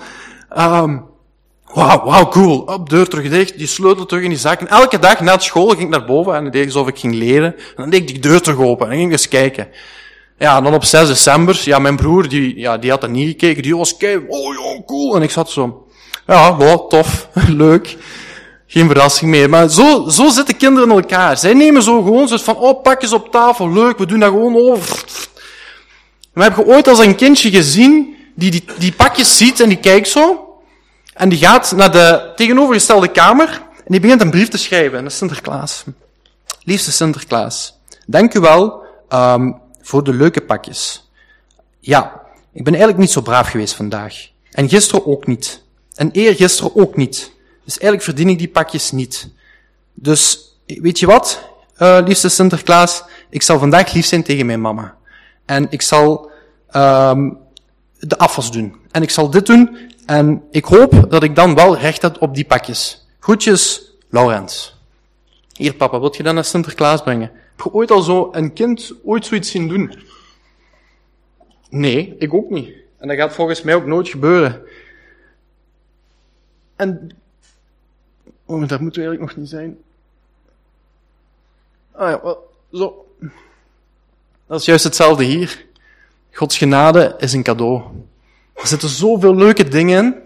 Wauw, cool. Op, deur terug dicht, die sleutel terug in die zak. En elke dag na school ging ik naar boven, en dan deed ik alsof ik ging leren. En dan deed ik die deur terug open, en dan ging ik eens kijken. Ja, en dan op 6 december, ja, mijn broer, die had dat niet gekeken, die was kei, oh ja, cool. En ik zat zo, ja, wow, tof, leuk. Geen verrassing meer. Maar zo zitten kinderen in elkaar. Zij nemen zo gewoon zo van, oh, pakjes op tafel, leuk, we doen dat gewoon over. Maar heb je ooit als een kindje gezien, die pakjes ziet en die kijkt zo, en die gaat naar de tegenovergestelde kamer, en die begint een brief te schrijven, en dat is Sinterklaas. Liefste Sinterklaas, dank u wel, voor de leuke pakjes. Ja, ik ben eigenlijk niet zo braaf geweest vandaag. En gisteren ook niet. En eergisteren ook niet. Dus eigenlijk verdien ik die pakjes niet. Dus, weet je wat, liefste Sinterklaas? Ik zal vandaag lief zijn tegen mijn mama. En ik zal de afwas doen. En ik zal dit doen. En ik hoop dat ik dan wel recht heb op die pakjes. Groetjes, Laurens. Hier, papa, wilt je dat naar Sinterklaas brengen? Heb je ooit al zo een kind zoiets zien doen? Nee, ik ook niet. En dat gaat volgens mij ook nooit gebeuren. En, oh, daar moeten we eigenlijk nog niet zijn. Ah ja, wel, zo. Dat is juist hetzelfde hier. Gods genade is een cadeau. Er zitten zoveel leuke dingen in.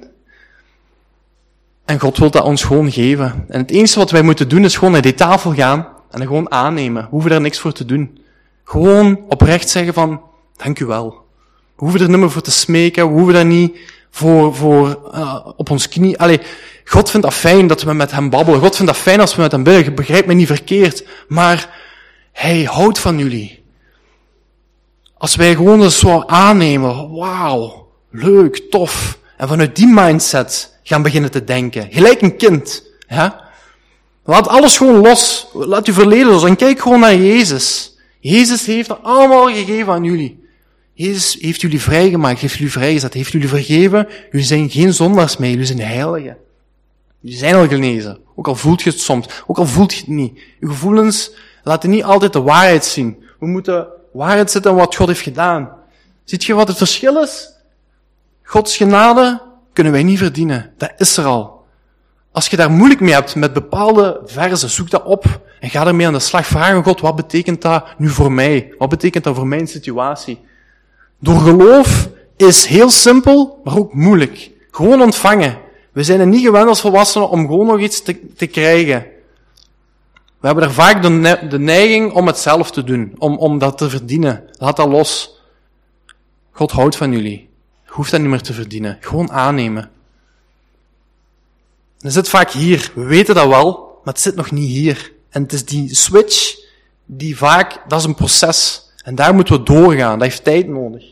En God wil dat ons gewoon geven. En het enige wat wij moeten doen is gewoon naar die tafel gaan en dan gewoon aannemen. We hoeven daar niks voor te doen. Gewoon oprecht zeggen van, dank u wel. We hoeven er niet meer voor te smeken. We hoeven daar niet voor op ons knie. Allee, God vindt dat fijn dat we met hem babbelen. God vindt dat fijn als we met hem bidden. Begrijp me niet verkeerd. Maar hij houdt van jullie. Als wij gewoon eens zo aannemen. Wauw, leuk, tof. En vanuit die mindset gaan beginnen te denken. Gelijk een kind. Ja? Laat alles gewoon los. Laat je verleden los. En kijk gewoon naar Jezus. Jezus heeft het allemaal gegeven aan jullie. Jezus heeft jullie vrijgemaakt, heeft jullie vrijgezet, heeft jullie vergeven. Jullie zijn geen zondaars meer, jullie zijn heiligen. Jullie zijn al genezen. Ook al voelt je het soms, ook al voelt je het niet. Je gevoelens laten niet altijd de waarheid zien. We moeten waarheid zetten in wat God heeft gedaan. Ziet je wat het verschil is? Gods genade kunnen wij niet verdienen. Dat is er al. Als je daar moeilijk mee hebt met bepaalde verzen, zoek dat op en ga ermee aan de slag. Vraag aan God, wat betekent dat nu voor mij? Wat betekent dat voor mijn situatie? Door geloof is heel simpel, maar ook moeilijk. Gewoon ontvangen. We zijn er niet gewend als volwassenen om gewoon nog iets te krijgen. We hebben er vaak de neiging om het zelf te doen, om dat te verdienen. Laat dat los. God houdt van jullie. Je hoeft dat niet meer te verdienen. Gewoon aannemen. Het zit vaak hier. We weten dat wel, maar het zit nog niet hier. En het is die switch, die vaak, dat is een proces. En daar moeten we doorgaan. Dat heeft tijd nodig.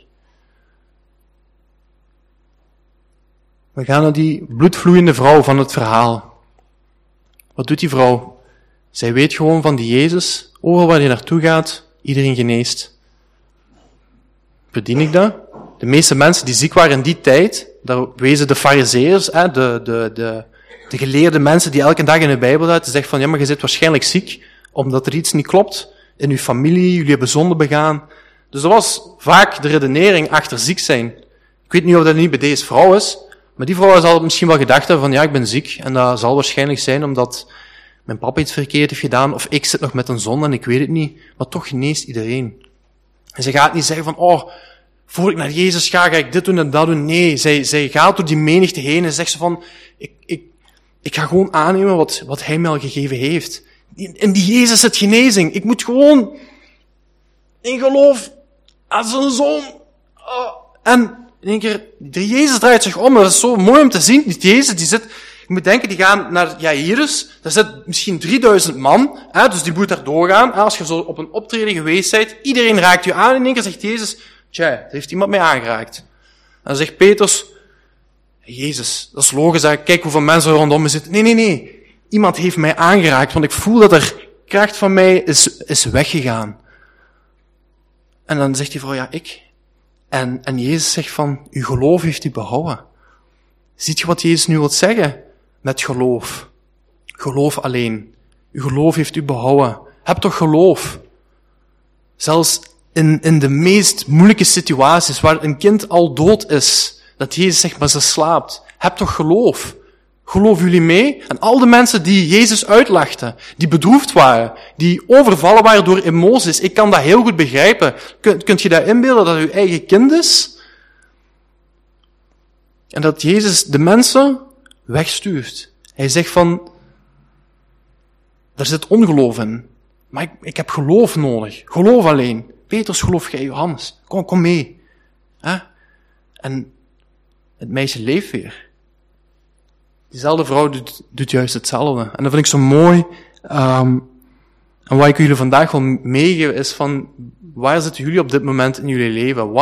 We gaan naar die bloedvloeiende vrouw van het verhaal. Wat doet die vrouw? Zij weet gewoon van die Jezus, overal waar hij naartoe gaat, iedereen geneest. Verdien ik dat? De meeste mensen die ziek waren in die tijd, daar wezen de farizeeërs, de geleerde mensen die elke dag in de Bijbel uit, die zeggen van, ja, maar je zit waarschijnlijk ziek, omdat er iets niet klopt in uw familie, jullie hebben zonde begaan. Dus dat was vaak de redenering achter ziek zijn. Ik weet niet of dat niet bij deze vrouw is, maar die vrouw zal misschien wel gedacht hebben van, ja, ik ben ziek. En dat zal waarschijnlijk zijn omdat mijn papa iets verkeerd heeft gedaan, of ik zit nog met een zonde en ik weet het niet. Maar toch geneest iedereen. En ze gaat niet zeggen van, oh, voor ik naar Jezus ga ik dit doen en dat doen. Nee, zij gaat door die menigte heen en zegt ze van, ik ga gewoon aannemen wat hij mij al gegeven heeft. In die Jezus zit genezing. Ik moet gewoon in geloof aan zijn zoon. En in één keer, de Jezus draait zich om. Dat is zo mooi om te zien. Die Jezus, die zit, je moet denken, die gaan naar Jairus. Daar zit misschien 3000 man. Dus die moet daar doorgaan. Als je zo op een optreden geweest bent, iedereen raakt je aan. In één keer zegt Jezus, tja, er heeft iemand mij aangeraakt. En dan zegt Petrus, Jezus, dat is logisch, hè? Kijk hoeveel mensen rondom me zitten. Nee. Iemand heeft mij aangeraakt, want ik voel dat er kracht van mij is weggegaan. En dan zegt die vrouw, ja, ik. En Jezus zegt van, uw geloof heeft u behouden. Ziet je wat Jezus nu wil zeggen? Met geloof. Geloof alleen. Uw geloof heeft u behouden. Heb toch geloof. Zelfs in de meest moeilijke situaties, waar een kind al dood is, dat Jezus zegt, maar ze slaapt. Heb toch geloof. Geloven jullie mee? En al de mensen die Jezus uitlachten, die bedroefd waren, die overvallen waren door emoties, ik kan dat heel goed begrijpen. Kunt je dat inbeelden dat uw eigen kind is? En dat Jezus de mensen wegstuurt. Hij zegt van, er zit ongeloof in. Maar ik heb geloof nodig. Geloof alleen. Petrus, geloof jij, Johannes. Kom mee. En het meisje leeft weer. Diezelfde vrouw doet juist hetzelfde. En dat vind ik zo mooi. En wat ik jullie vandaag wil meegeven is van, waar zitten jullie op dit moment in jullie leven?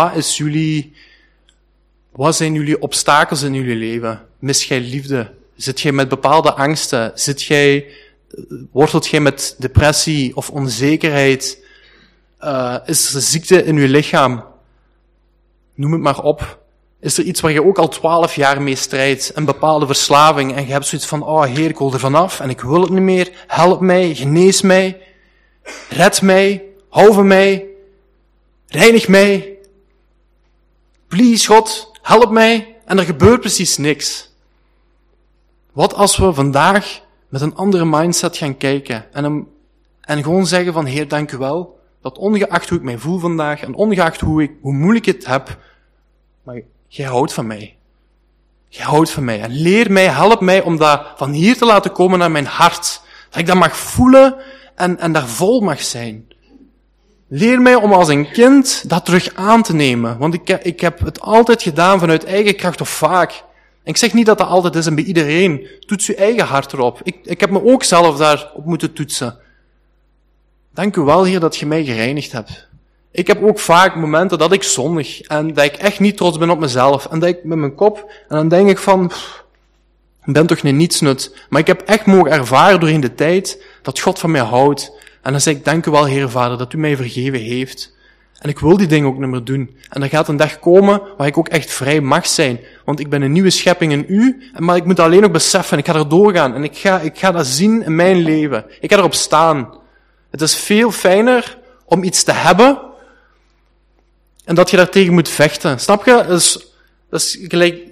Wat zijn jullie obstakels in jullie leven? Mis jij liefde? Zit jij met bepaalde angsten? Wortelt jij met depressie of onzekerheid? Is er ziekte in je lichaam? Noem het maar op. Is er iets waar je ook al 12 jaar mee strijdt? Een bepaalde verslaving. En je hebt zoiets van, oh Heer, ik wil er vanaf en ik wil het niet meer. Help mij, genees mij. Red mij. Hou van mij. Reinig mij. Please, God, help mij. En er gebeurt precies niks. Wat als we vandaag met een andere mindset gaan kijken en gewoon zeggen van, Heer, dank u wel, dat ongeacht hoe ik mij voel vandaag en ongeacht hoe moeilijk ik het heb, maar jij houdt van mij. Jij houdt van mij. En leer mij, help mij om dat van hier te laten komen naar mijn hart. Dat ik dat mag voelen en daar vol mag zijn. Leer mij om als een kind dat terug aan te nemen. Want ik heb het altijd gedaan vanuit eigen kracht of vaak. En ik zeg niet dat dat altijd is en bij iedereen. Toets uw eigen hart erop. Ik heb me ook zelf daarop moeten toetsen. Dank u wel, Heer, dat je mij gereinigd hebt. Ik heb ook vaak momenten dat ik zondig en dat ik echt niet trots ben op mezelf. En dat ik met mijn kop, en dan denk ik van, ik ben toch een nietsnut. Maar ik heb echt mogen ervaren doorheen de tijd dat God van mij houdt. En dan zeg ik, dank u wel, Heer Vader, dat u mij vergeven heeft. En ik wil die dingen ook niet meer doen. En er gaat een dag komen waar ik ook echt vrij mag zijn. Want ik ben een nieuwe schepping in u, maar ik moet alleen ook beseffen, ik ga er doorgaan. En ik ga dat zien in mijn leven. Ik ga erop staan. Het is veel fijner om iets te hebben en dat je daartegen moet vechten. Snap je? Dat is gelijk...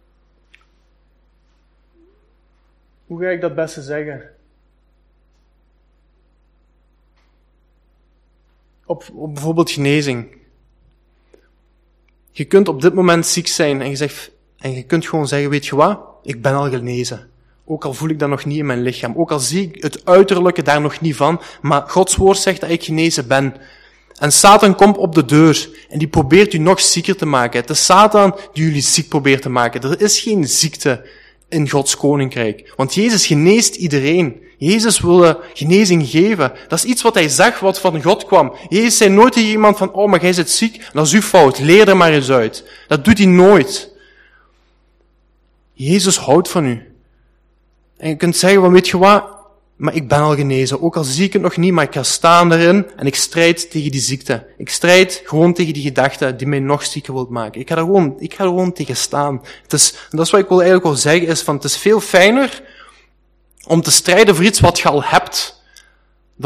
Hoe ga ik dat beste zeggen? Op bijvoorbeeld genezing. Je kunt op dit moment ziek zijn en je kunt gewoon zeggen, weet je wat? Ik ben al genezen. Ook al voel ik dat nog niet in mijn lichaam. Ook al zie ik het uiterlijke daar nog niet van. Maar Gods woord zegt dat ik genezen ben. En Satan komt op de deur en die probeert u nog zieker te maken. Het is Satan die jullie ziek probeert te maken. Er is geen ziekte in Gods koninkrijk. Want Jezus geneest iedereen. Jezus wilde genezing geven. Dat is iets wat hij zag, wat van God kwam. Jezus zei nooit tegen iemand van, oh, maar jij zit ziek. Dat is uw fout. Leer er maar eens uit. Dat doet hij nooit. Jezus houdt van u. En je kunt zeggen, van, weet je wat? Maar ik ben al genezen. Ook al zie ik het nog niet, maar ik ga staan erin en ik strijd tegen die ziekte. Ik strijd gewoon tegen die gedachte die mij nog zieker wilt maken. Ik ga er gewoon tegen staan. Dat is wat ik eigenlijk wil zeggen, is van, het is veel fijner om te strijden voor iets wat je al hebt, dan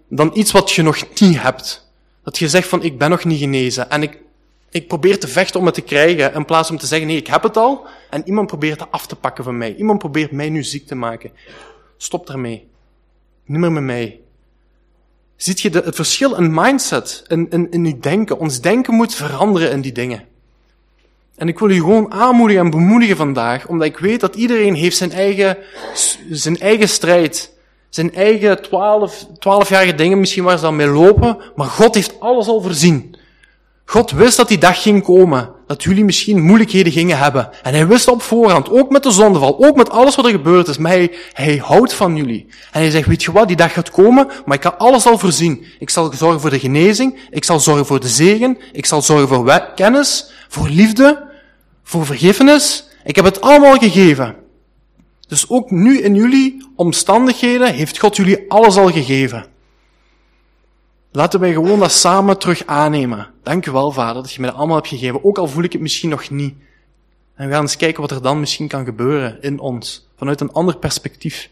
dan iets wat je nog niet hebt. Dat je zegt van, ik ben nog niet genezen. En ik probeer te vechten om het te krijgen, in plaats om te zeggen, nee, ik heb het al. En iemand probeert het af te pakken van mij. Iemand probeert mij nu ziek te maken. Stop daarmee. Niet meer met mij. Ziet je het verschil in mindset, in uw denken? Ons denken moet veranderen in die dingen. En ik wil u gewoon aanmoedigen en bemoedigen vandaag, omdat ik weet dat iedereen heeft zijn eigen strijd. Zijn eigen 12-jarige dingen misschien waar ze dan mee lopen, maar God heeft alles al voorzien. God wist dat die dag ging komen, dat jullie misschien moeilijkheden gingen hebben. En hij wist op voorhand, ook met de zondeval, ook met alles wat er gebeurd is, maar hij houdt van jullie. En hij zegt, weet je wat, die dag gaat komen, maar ik kan alles al voorzien. Ik zal zorgen voor de genezing, ik zal zorgen voor de zegen, ik zal zorgen voor kennis, voor liefde, voor vergiffenis. Ik heb het allemaal gegeven. Dus ook nu in jullie omstandigheden heeft God jullie alles al gegeven. Laten wij gewoon dat samen terug aannemen. Dank u wel, Vader, dat je mij dat allemaal hebt gegeven. Ook al voel ik het misschien nog niet. En we gaan eens kijken wat er dan misschien kan gebeuren in ons. Vanuit een ander perspectief.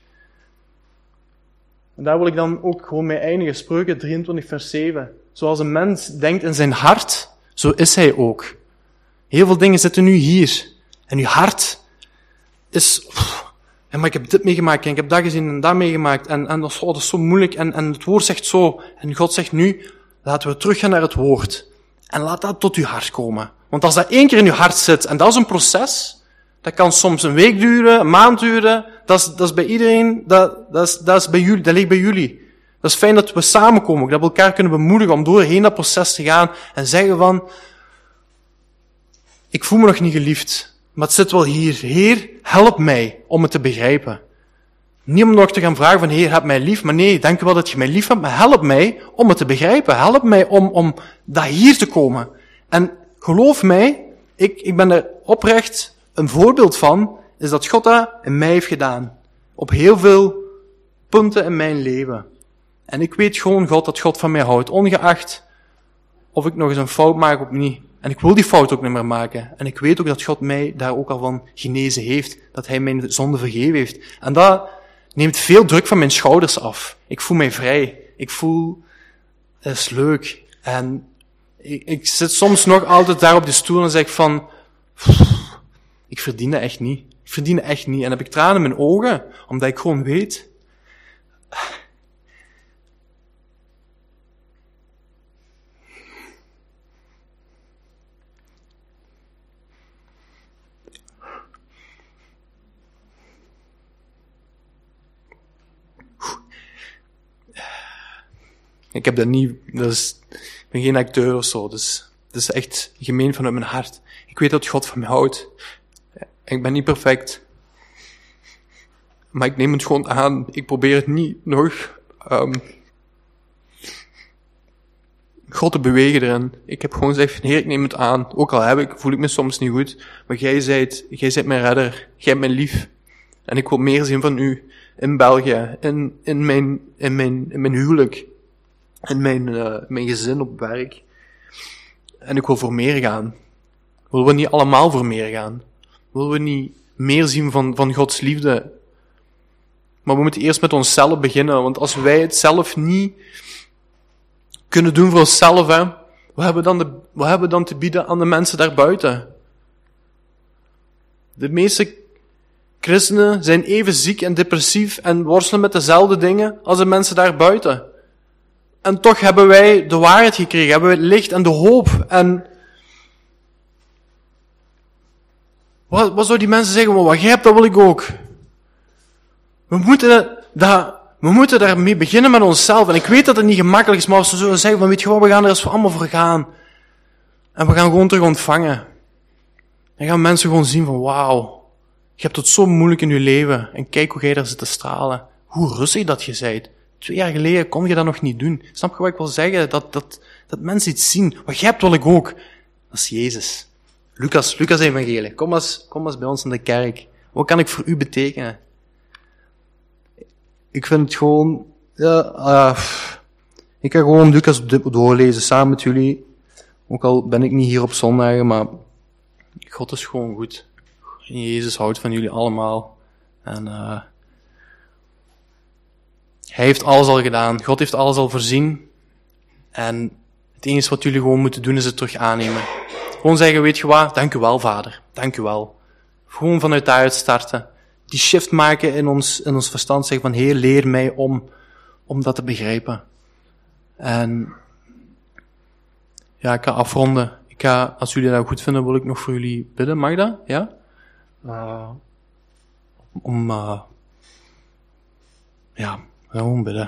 En daar wil ik dan ook gewoon mee eindigen. Spreuken 23 vers 7. Zoals een mens denkt in zijn hart, zo is hij ook. Heel veel dingen zitten nu hier. En uw hart is... Ja, maar ik heb dit meegemaakt en ik heb dat gezien en dat meegemaakt. En dat is zo moeilijk. En het woord zegt zo. En God zegt nu, laten we teruggaan naar het woord. En laat dat tot uw hart komen. Want als dat 1 keer in uw hart zit, en dat is een proces, dat kan soms een week duren, een maand duren, dat is bij iedereen, dat is bij jullie, dat ligt bij jullie. Dat is fijn dat we samenkomen, dat we elkaar kunnen bemoedigen om doorheen dat proces te gaan en zeggen van, ik voel me nog niet geliefd. Maar het zit wel hier. Heer, help mij om het te begrijpen. Niet om nog te gaan vragen van, Heer, heb mij lief. Maar nee, dank u wel dat je mij lief hebt. Maar help mij om het te begrijpen. Help mij om daar hier te komen. En geloof mij, ik ben er oprecht een voorbeeld van, is dat God dat in mij heeft gedaan. Op heel veel punten in mijn leven. En ik weet gewoon, God, dat God van mij houdt. Ongeacht of ik nog eens een fout maak of niet. En ik wil die fout ook niet meer maken. En ik weet ook dat God mij daar ook al van genezen heeft. Dat hij mijn zonde vergeven heeft. En dat neemt veel druk van mijn schouders af. Ik voel mij vrij. Ik voel, het is leuk. En ik zit soms nog altijd daar op de stoel en zeg van, ik verdien dat echt niet. Ik verdien het echt niet. En dan heb ik tranen in mijn ogen, omdat ik gewoon weet, ik heb dat niet, ik ben geen acteur of zo, dus het is echt gemeen vanuit mijn hart. Ik weet dat God van mij houdt. Ik ben niet perfect. Maar ik neem het gewoon aan. Ik probeer het niet nog, God te bewegen erin. Ik heb gewoon gezegd, Heer, ik neem het aan. Ook al voel ik me soms niet goed. Maar jij zijt mijn redder. Jij hebt mij lief. En ik wil meer zien van u. In België. In mijn huwelijk. In mijn gezin op werk. En ik wil voor meer gaan. Willen we niet allemaal voor meer gaan? Willen we niet meer zien van Gods liefde? Maar we moeten eerst met onszelf beginnen. Want als wij het zelf niet kunnen doen voor onszelf, hè, wat hebben we dan te bieden aan de mensen daarbuiten? De meeste christenen zijn even ziek en depressief en worstelen met dezelfde dingen als de mensen daarbuiten. En toch hebben wij de waarheid gekregen, hebben wij het licht en de hoop. En wat zouden die mensen zeggen? Maar wat jij hebt, dat wil ik ook. We moeten daarmee beginnen met onszelf. En ik weet dat het niet gemakkelijk is, maar als we zullen zeggen van, weet je wat, we gaan er eens allemaal voor gaan. En we gaan gewoon terug ontvangen. Dan gaan mensen gewoon zien van, wauw, je hebt het zo moeilijk in je leven. En kijk hoe jij daar zit te stralen. Hoe rustig dat je bent. 2 jaar geleden kon je dat nog niet doen. Snap je wat ik wil zeggen? Dat mensen iets zien. Wat jij hebt, wil ik ook. Dat is Jezus. Lucas evangelie. Kom eens bij ons in de kerk. Wat kan ik voor u betekenen? Ik vind het gewoon, ik ga gewoon Lucas doorlezen samen met jullie. Ook al ben ik niet hier op zondagen, maar God is gewoon goed. En Jezus houdt van jullie allemaal. En Hij heeft alles al gedaan. God heeft alles al voorzien. En het enige wat jullie gewoon moeten doen is het terug aannemen. Gewoon zeggen, weet je wat? Dank u wel, Vader. Dank u wel. Gewoon vanuit daaruit starten. Die shift maken in ons verstand. Zeggen van, Heer, leer mij om dat te begrijpen. En ja, ik ga afronden. Als jullie dat goed vinden, wil ik nog voor jullie bidden. Mag dat? Ja? Gewoon bidden.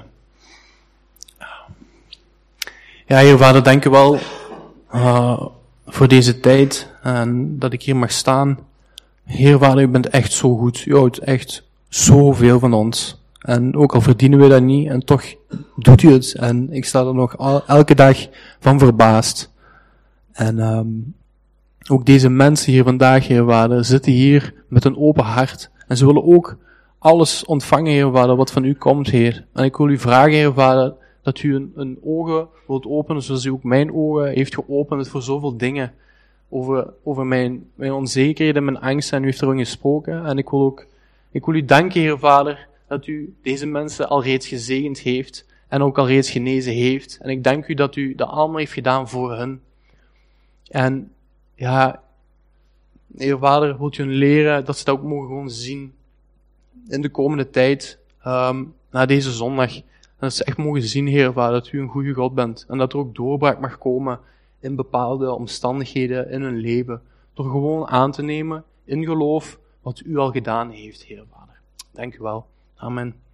Ja, Heer Vader, dank u wel voor deze tijd en dat ik hier mag staan. Heer Vader, u bent echt zo goed. U houdt echt zoveel van ons. En ook al verdienen we dat niet, en toch doet u het. En ik sta er nog elke dag van verbaasd. En ook deze mensen hier vandaag, Heer Vader, zitten hier met een open hart. En ze willen ook alles ontvangen, Heer Vader, wat van u komt, Heer. En ik wil u vragen, Heer Vader, dat u een ogen wilt openen, zoals u ook mijn ogen heeft geopend voor zoveel dingen. Over mijn onzekerheden, mijn angsten, en u heeft erover gesproken. En ik wil u danken, Heer Vader, dat u deze mensen al reeds gezegend heeft en ook al reeds genezen heeft. En ik dank u dat u dat allemaal heeft gedaan voor hen. En ja, Heer Vader, wilt u hen leren dat ze dat ook mogen gewoon zien in de komende tijd, na deze zondag. En dat ze echt mogen zien, Heer Vader, dat u een goede God bent. En dat er ook doorbraak mag komen in bepaalde omstandigheden in hun leven. Door gewoon aan te nemen in geloof wat u al gedaan heeft, Heer Vader. Dank u wel. Amen.